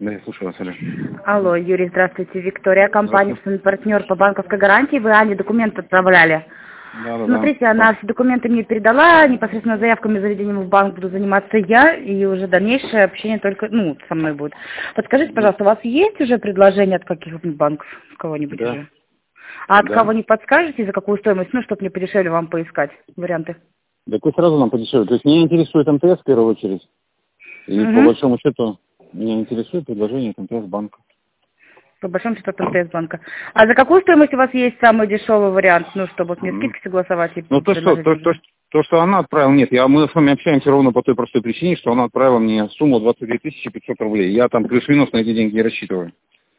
Да, я слушаю вас, алло. Алло, Юрий, здравствуйте. Виктория, компания партнер по банковской гарантии. Вы Ане документы отправляли. Да. Смотрите, она все документы мне передала, непосредственно заявками заведением в банк буду заниматься я, и уже дальнейшее общение только, со мной будет. Подскажите, пожалуйста, у вас есть уже предложение от каких-нибудь банков, с кого-нибудь Да. уже? А от Да. кого не подскажете, за какую стоимость, чтобы мне подешевле вам поискать варианты? Так вы сразу нам подешевле. То есть меня интересует МТС в первую очередь. И по большому счету меня интересует предложение от МТС банка. По большому счету от МТС банка. А за какую стоимость у вас есть самый дешевый вариант, чтобы вот мне скидки согласовать и предложить? То, что она отправила, нет, мы с вами общаемся ровно по той простой причине, что она отправила мне сумму 22 500 рублей. Я там плюс-минус на эти деньги не рассчитываю.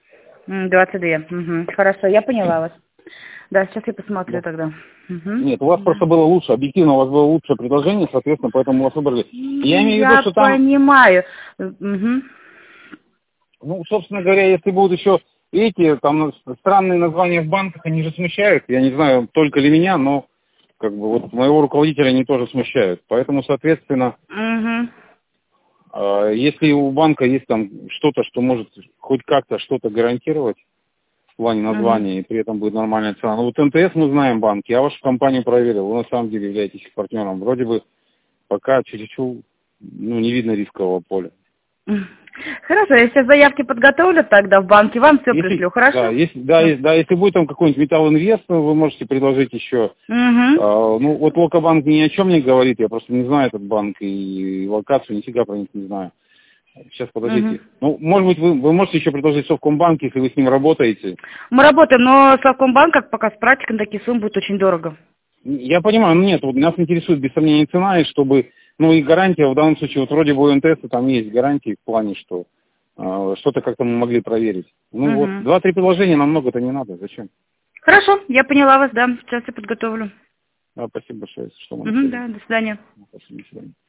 22. Хорошо, я поняла вас. Да, сейчас я посмотрю тогда. Нет, у вас просто было лучше, объективно у вас было лучшее предложение, соответственно, поэтому вас выбрали. Я имею в виду, что там... понимаю. Собственно говоря, если будут еще эти, там, странные названия в банках, они же смущают. Я не знаю, только ли меня, но, моего руководителя они тоже смущают. Поэтому, соответственно, если у банка есть там что-то, что может хоть как-то что-то гарантировать в плане названия, и при этом будет нормальная цена. Вот МТС мы знаем банк, я вашу компанию проверил, вы на самом деле являетесь их партнером. Вроде бы пока чуть-чуть, не видно рискового поля. Хорошо, я сейчас заявки подготовлю тогда в банке, вам все пришлю, хорошо? Если будет там какой-нибудь Металлинвест, вы можете предложить еще. Локобанк ни о чем не говорит, я просто не знаю этот банк и локацию, нифига про них не знаю. Сейчас, подождите. Может быть, вы можете еще предложить Совкомбанк, если вы с ним работаете. Мы работаем, но Совкомбанк, как пока с практикой, такие суммы будет очень дорого. Я понимаю, нет, нас интересует без сомнения цена, и чтобы, и гарантия, в данном случае, вроде бы у МТС там есть гарантии в плане, что что-то как-то мы могли проверить. 2-3 предложения, нам много-то не надо, зачем? Хорошо, я поняла вас, да, сейчас я подготовлю. Спасибо большое, что да, до свидания. Спасибо, до свидания.